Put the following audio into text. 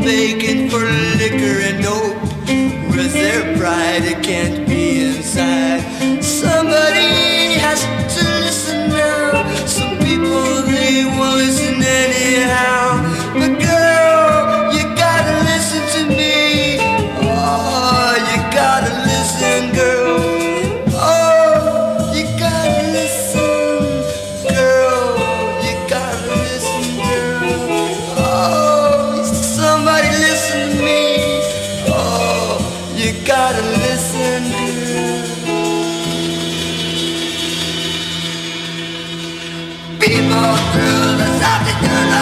begging for liquor and dope. With their pride, it can't be inside. Somebody has to listen now. Some people, they won't listen anyhow. But girl, you gotta listen to me. Oh, you gotta listen, girl. Oh, you gotta listen, girl. You gotta listen, girl. Oh, somebody listen to me. Oh, you gotta listen, girl. People through the South, they turn